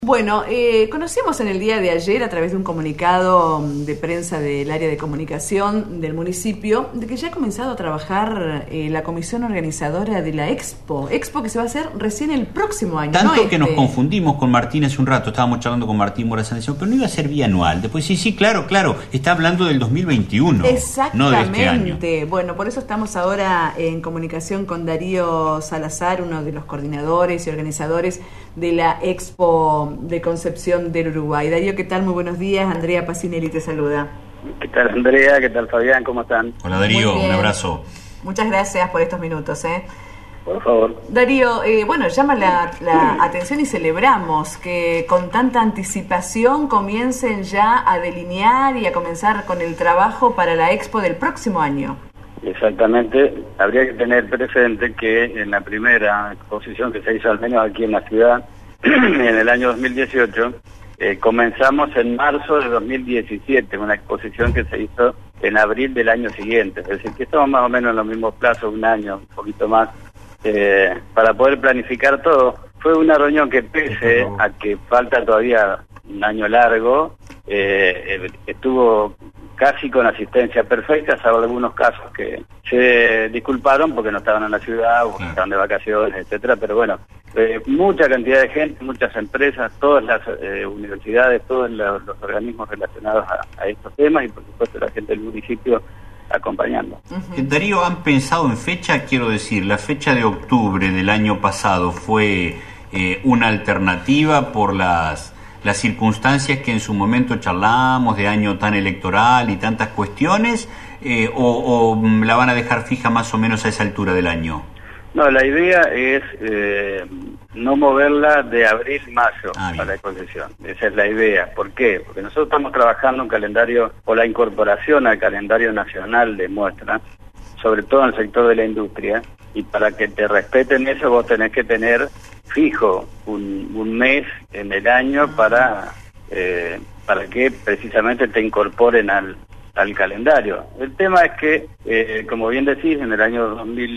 Bueno, conocimos en el día de ayer a través de un comunicado de prensa del área de comunicación del municipio de que ya ha comenzado a trabajar la comisión organizadora de la Expo que se va a hacer recién el próximo año. Tanto que nos confundimos con Martín hace un rato, estábamos charlando con Martín Mora Sanción, pero no iba a ser bianual. Después sí, claro, está hablando del 2021, exactamente, no de este año. Bueno, por eso estamos ahora en comunicación con Darío Salazar, uno de los coordinadores y organizadores de la Expo de Concepción del Uruguay. Darío, ¿qué tal? Muy buenos días. Andrea Pacinelli te saluda. ¿Qué tal, Andrea? ¿Qué tal, Fabián? ¿Cómo están? Hola, Darío, un abrazo. Muchas gracias por estos minutos. Por favor. Darío, llama la atención y celebramos que con tanta anticipación comiencen ya a delinear y a comenzar con el trabajo para la Expo del próximo año. Exactamente. Habría que tener presente que en la primera exposición que se hizo, al menos aquí en la ciudad, en el año 2018, comenzamos en marzo de 2017, una exposición que se hizo en abril del año siguiente. Es decir, que estamos más o menos en los mismos plazos, un año, un poquito más, para poder planificar todo. Fue una reunión que, pese a que falta todavía un año largo, estuvo casi con asistencia perfecta, salvo algunos casos que se disculparon porque no estaban en la ciudad o estaban de vacaciones, etcétera, pero bueno, mucha cantidad de gente, muchas empresas, todas las universidades, todos los organismos relacionados a estos temas y por supuesto la gente del municipio acompañando. Darío, ¿han pensado en fecha? Quiero decir, la fecha de octubre del año pasado fue una alternativa por las circunstancias que en su momento charlamos, de año tan electoral y tantas cuestiones, o la van a dejar fija más o menos a esa altura del año? No, la idea es no moverla de abril-mayo a la exposición. Esa es la idea. ¿Por qué? Porque nosotros estamos trabajando un calendario, o la incorporación al calendario nacional de muestras, sobre todo en el sector de la industria, y para que te respeten eso vos tenés que tener fijo un mes en el año para que precisamente te incorporen al calendario. El tema es que, como bien decís, en el año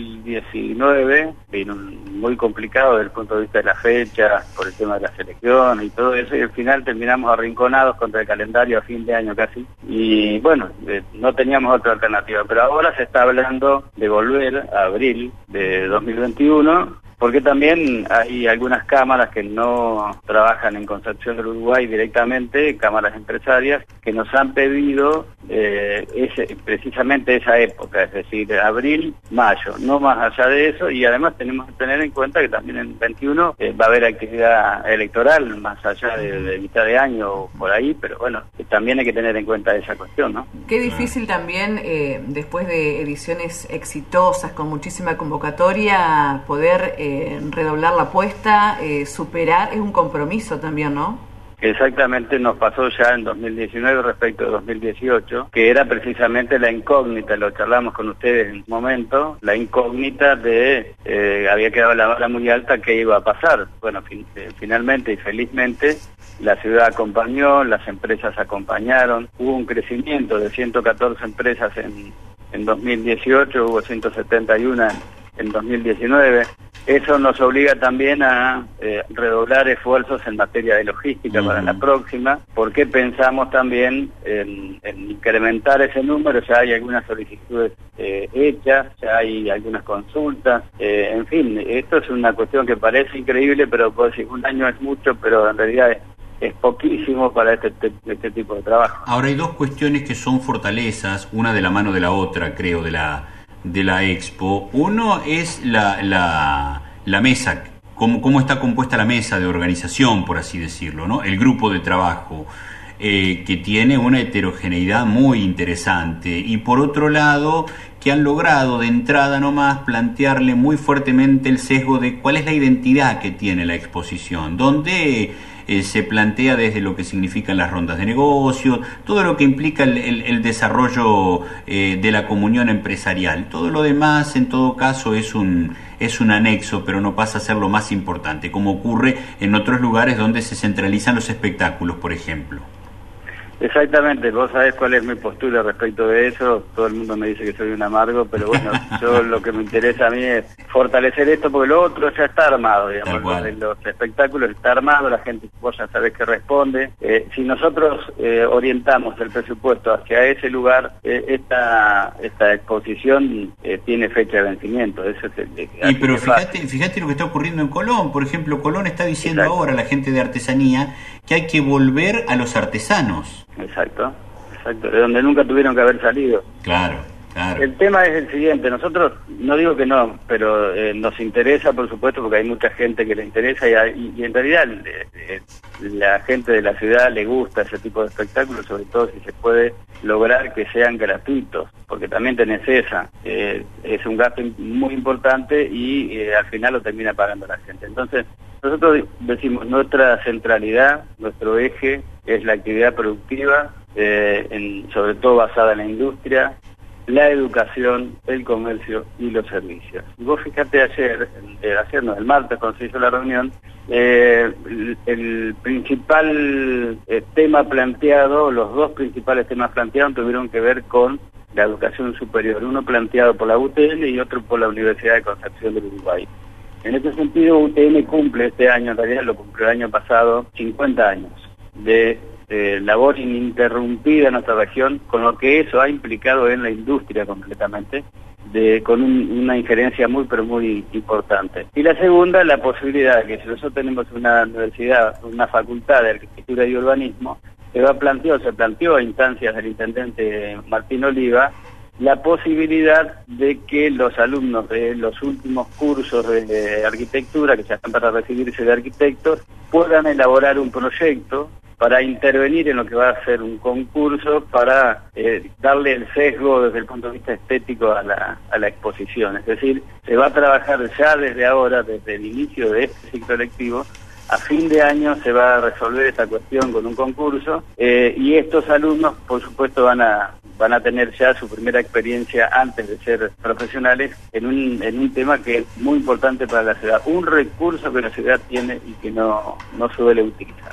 2019 vino muy complicado desde el punto de vista de la fecha, por el tema de la selección y todo eso, y al final terminamos arrinconados contra el calendario a fin de año casi, y bueno, no teníamos otra alternativa, pero ahora se está hablando de volver a abril de 2021, porque también hay algunas cámaras que no trabajan en Concepción del Uruguay directamente, cámaras empresarias, que nos han pedido precisamente esa época, es decir, abril, mayo, no más allá de eso, y además tenemos que tener en cuenta que también en 21 va a haber actividad electoral, más allá de mitad de año o por ahí, pero bueno, también hay que tener en cuenta esa cuestión, ¿no? Qué difícil también, después de ediciones exitosas, con muchísima convocatoria, poder redoblar la apuesta, superar, es un compromiso también, ¿no? Exactamente, nos pasó ya en 2019 respecto de 2018, que era precisamente la incógnita, lo charlamos con ustedes en un momento, la incógnita de, había quedado la vara muy alta, ¿qué iba a pasar? Bueno, finalmente y felizmente la ciudad acompañó, las empresas acompañaron, hubo un crecimiento de 114 empresas en 2018, hubo 171 en 2019, eso nos obliga también a redoblar esfuerzos en materia de logística para la próxima, porque pensamos también en incrementar ese número, ya hay algunas solicitudes hechas, ya hay algunas consultas, en fin, esto es una cuestión que parece increíble, pero puedo decir, un año es mucho, pero en realidad es poquísimo para este tipo de trabajo. Ahora hay dos cuestiones que son fortalezas, una de la mano de la otra, creo, de la Expo. Uno es la mesa, cómo está compuesta la mesa de organización, por así decirlo, ¿no? El grupo de trabajo, que tiene una heterogeneidad muy interesante, y por otro lado, que han logrado de entrada nomás plantearle muy fuertemente el sesgo de cuál es la identidad que tiene la exposición, donde se plantea desde lo que significan las rondas de negocio, todo lo que implica el desarrollo de la comunión empresarial. Todo lo demás, en todo caso, es un anexo, pero no pasa a ser lo más importante, como ocurre en otros lugares donde se centralizan los espectáculos, por ejemplo. Exactamente, vos sabés cuál es mi postura respecto de eso. Todo el mundo me dice que soy un amargo, pero bueno, yo lo que me interesa a mí es fortalecer esto, porque lo otro ya está armado, digamos, los espectáculos está armado, la gente, vos ya sabés que responde. Si nosotros orientamos el presupuesto hacia ese lugar, esta exposición tiene fecha de vencimiento. Eso es pero fíjate lo que está ocurriendo en Colón. Por ejemplo, Colón está diciendo ahora a la gente de artesanía que hay que volver a los artesanos. Exacto, de donde nunca tuvieron que haber salido. Claro. El tema es el siguiente, nosotros, no digo que no, pero nos interesa, por supuesto, porque hay mucha gente que le interesa y en realidad la gente de la ciudad le gusta ese tipo de espectáculos, sobre todo si se puede lograr que sean gratuitos, porque también tenés esa, es un gasto muy importante y al final lo termina pagando la gente. Entonces, nosotros decimos, nuestra centralidad, nuestro eje es la actividad productiva, sobre todo basada en la industria, la educación, el comercio y los servicios. Y vos fíjate el martes cuando se hizo la reunión, el principal tema planteado, los dos principales temas planteados tuvieron que ver con la educación superior, uno planteado por la UTN y otro por la Universidad de Concepción del Uruguay. En este sentido, UTN cumple este año, en realidad lo cumplió el año pasado, 50 años de labor ininterrumpida en nuestra región, con lo que eso ha implicado en la industria completamente, con una injerencia muy pero muy importante. Y la segunda, la posibilidad de que si nosotros tenemos una universidad, una facultad de arquitectura y urbanismo, se planteó a instancias del intendente Martín Oliva, la posibilidad de que los alumnos de los últimos cursos de arquitectura, que ya están para recibirse de arquitectos, puedan elaborar un proyecto para intervenir en lo que va a ser un concurso, para darle el sesgo desde el punto de vista estético a la exposición. Es decir, se va a trabajar ya desde ahora, desde el inicio de este ciclo lectivo. A fin de año se va a resolver esta cuestión con un concurso y estos alumnos, por supuesto, van a tener ya su primera experiencia antes de ser profesionales en un tema que es muy importante para la ciudad, un recurso que la ciudad tiene y que no suele utilizar.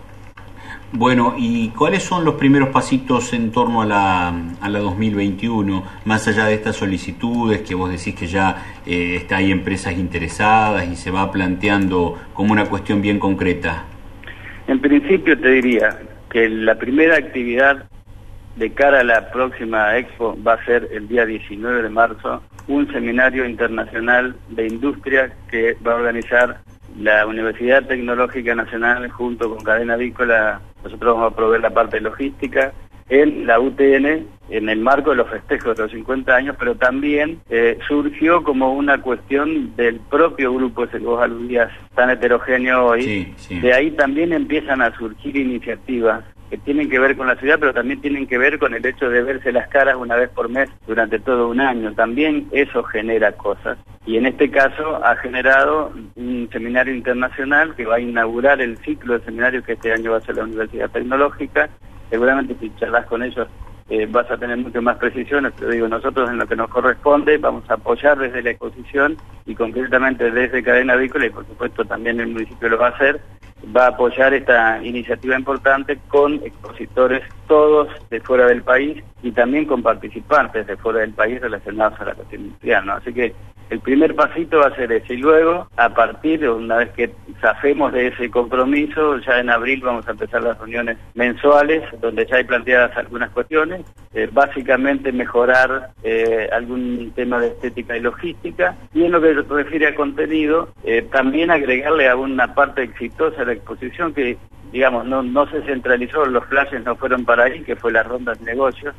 Bueno, ¿y cuáles son los primeros pasitos en torno a la 2021, más allá de estas solicitudes que vos decís que ya hay empresas interesadas y se va planteando como una cuestión bien concreta? En principio te diría que la primera actividad de cara a la próxima Expo va a ser el día 19 de marzo, un seminario internacional de industria que va a organizar la Universidad Tecnológica Nacional junto con Cadena Avícola. Nosotros vamos a proveer la parte logística en la UTN, en el marco de los festejos de los 50 años, pero también surgió como una cuestión del propio grupo, ese que vos aludías, tan heterogéneo hoy. Sí. De ahí también empiezan a surgir iniciativas que tienen que ver con la ciudad, pero también tienen que ver con el hecho de verse las caras una vez por mes durante todo un año. También eso genera cosas. Y en este caso ha generado un seminario internacional que va a inaugurar el ciclo de seminarios que este año va a ser la Universidad Tecnológica. Seguramente si charlas con ellos vas a tener mucho más precisiones, pero digo, nosotros en lo que nos corresponde vamos a apoyar desde la exposición y concretamente desde Cadena Avícola, y por supuesto también el municipio lo va a hacer, va a apoyar esta iniciativa importante con expositores todos de fuera del país y también con participantes de fuera del país relacionados a la cuestión industrial, ¿no? Así que el primer pasito va a ser ese, y luego, a partir, una vez que zafemos de ese compromiso, ya en abril vamos a empezar las reuniones mensuales, donde ya hay planteadas algunas cuestiones, básicamente mejorar algún tema de estética y logística, y en lo que se refiere a contenido, también agregarle a una parte exitosa a la exposición que, digamos, no se centralizó, los flashes no fueron para ahí, que fue las rondas de negocios.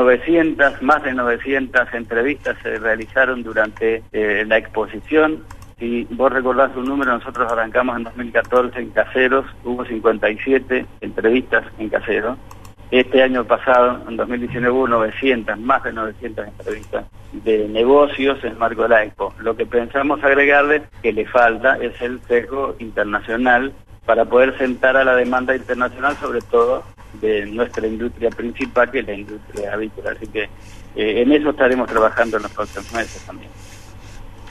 Más de 900 entrevistas se realizaron durante la exposición. Si vos recordás un número, nosotros arrancamos en 2014 en Caseros, hubo 57 entrevistas en Caseros. Este año pasado, en 2019, hubo más de 900 entrevistas de negocios en el marco de la Expo. Lo que pensamos agregarle, que le falta, es el sesgo internacional para poder sentar a la demanda internacional, sobre todo de nuestra industria principal, que es la industria avícola. Así que en eso estaremos trabajando en los próximos meses también.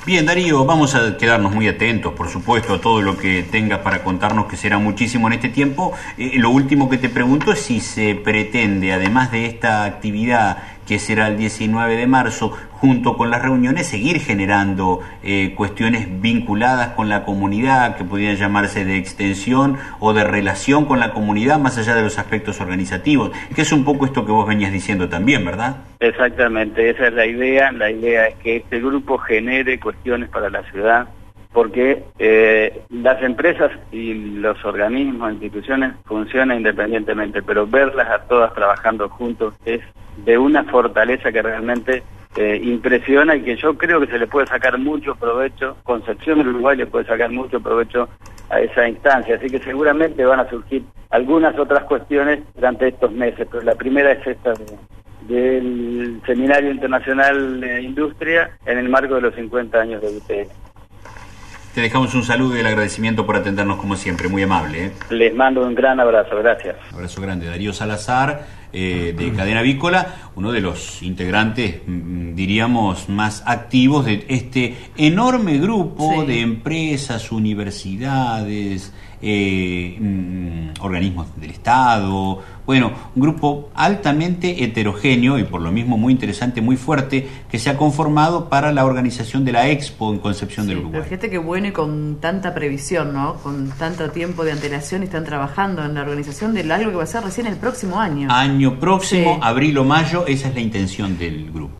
Bien, Darío, vamos a quedarnos muy atentos, por supuesto, a todo lo que tengas para contarnos, que será muchísimo en este tiempo. Lo último que te pregunto es si se pretende, además de esta actividad que será el 19 de marzo, junto con las reuniones, seguir generando cuestiones vinculadas con la comunidad, que pudieran llamarse de extensión o de relación con la comunidad, más allá de los aspectos organizativos, que es un poco esto que vos venías diciendo también, ¿verdad? Exactamente, esa es la idea. La idea es que este grupo genere cuestiones para la ciudad, porque las empresas y los organismos, instituciones funcionan independientemente, pero verlas a todas trabajando juntos es de una fortaleza que realmente impresiona y que yo creo que se le puede sacar mucho provecho. Concepción del Uruguay le puede sacar mucho provecho a esa instancia, así que seguramente van a surgir algunas otras cuestiones durante estos meses, pero la primera es esta del Seminario Internacional de Industria en el marco de los 50 años de UTN. Te dejamos un saludo y el agradecimiento por atendernos como siempre, muy amable. Les mando un gran abrazo, gracias. Un abrazo grande. Darío Salazar, de Cadena Avícola, uno de los integrantes, diríamos, más activos de este enorme grupo de empresas, universidades, organismos del Estado, bueno, un grupo altamente heterogéneo y por lo mismo muy interesante, muy fuerte, que se ha conformado para la organización de la Expo en Concepción del Uruguay. Pero fíjate qué bueno y con tanta previsión, ¿no? Con tanto tiempo de antelación, están trabajando en la organización de algo que va a ser recién el próximo año. Año próximo, abril o mayo, esa es la intención del grupo.